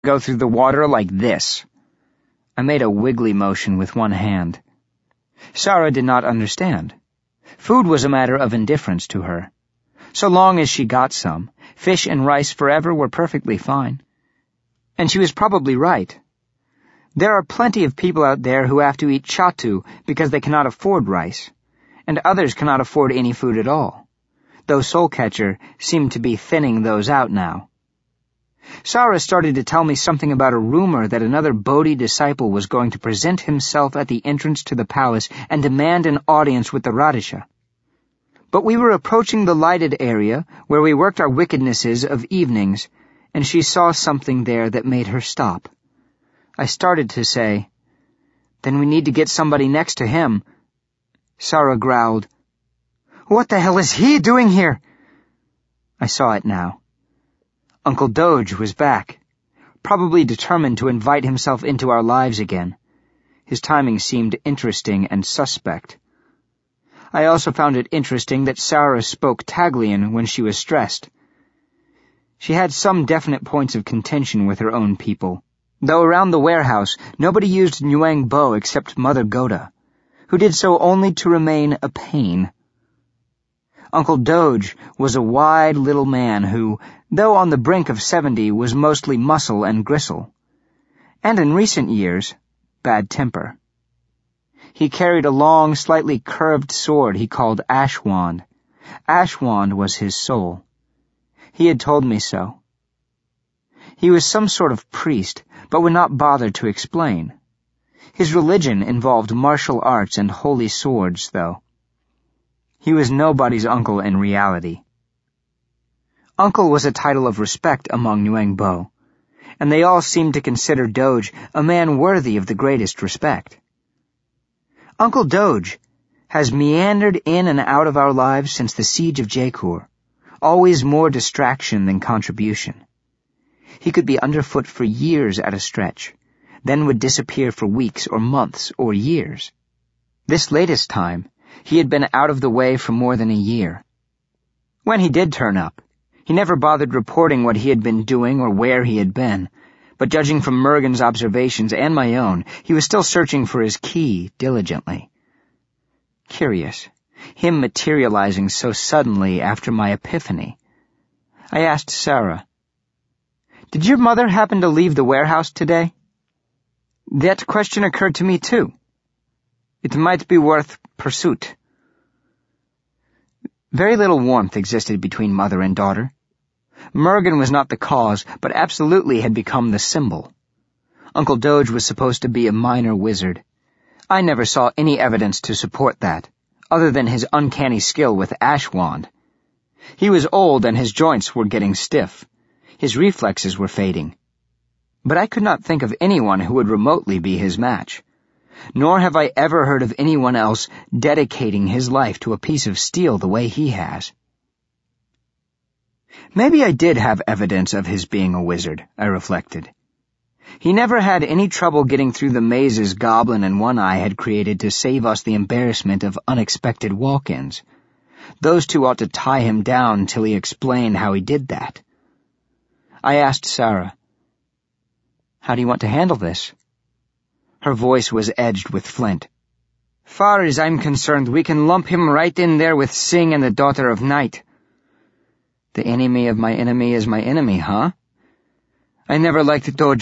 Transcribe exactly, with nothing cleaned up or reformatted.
go through the water like this." I made a wiggly motion with one hand. Sarah did not understand. Food was a matter of indifference to her. So long as she got some, fish and rice forever were perfectly fine. And she was probably right. There are plenty of people out there who have to eat chatu because they cannot afford rice, and others cannot afford any food at all, though Soulcatcher seemed to be thinning those out now. Sarah started to tell me something about a rumor that another Bodhi disciple was going to present himself at the entrance to the palace and demand an audience with the Radisha. But we were approaching the lighted area where we worked our wickednesses of evenings, and she saw something there that made her stop. I started to say, "Then we need to get somebody next to him." Sarah growled, "What the hell is he doing here?" I saw it now. Uncle Doge was back, probably determined to invite himself into our lives again. His timing seemed interesting and suspect. I also found it interesting that Sarah spoke Taglian when she was stressed. She had some definite points of contention with her own people, though around the warehouse nobody used Nguyen Bo except Mother Goda, who did so only to remain a pain. Uncle Doge was a wide little man who, though on the brink of seventy, was mostly muscle and gristle, and in recent years, bad temper. He carried a long, slightly curved sword he called Ashwand. Ashwand was his soul. He had told me so. He was some sort of priest, but would not bother to explain. His religion involved martial arts and holy swords, though. He was nobody's uncle in reality. Uncle was a title of respect among Nguyen Bo, and they all seemed to consider Doge a man worthy of the greatest respect. Uncle Doge has meandered in and out of our lives since the siege of Jaipur, always more distraction than contribution. He could be underfoot for years at a stretch, then would disappear for weeks or months or years. This latest time, he had been out of the way for more than a year. When he did turn up, he never bothered reporting what he had been doing or where he had been, but judging from Mergen's observations and my own, he was still searching for his key diligently. Curious, him materializing so suddenly after my epiphany. I asked Sarah, "Did your mother happen to leave the warehouse today?" That question occurred to me too. It might be worth pursuit. Very little warmth existed between mother and daughter. Mergen was not the cause, but absolutely had become the symbol. Uncle Doge was supposed to be a minor wizard. I never saw any evidence to support that, other than his uncanny skill with Ashwand. He was old and his joints were getting stiff. His reflexes were fading. But I could not think of anyone who would remotely be his match. Nor have I ever heard of anyone else dedicating his life to a piece of steel the way he has. Maybe I did have evidence of his being a wizard, I reflected. He never had any trouble getting through the mazes Goblin and One Eye had created to save us the embarrassment of unexpected walk-ins. Those two ought to tie him down till he explained how he did that. I asked Sarah, "How do you want to handle this?" Her voice was edged with flint. "Far as I'm concerned, we can lump him right in there with Sing and the Daughter of Night." The enemy of my enemy is my enemy, huh? I never liked Doge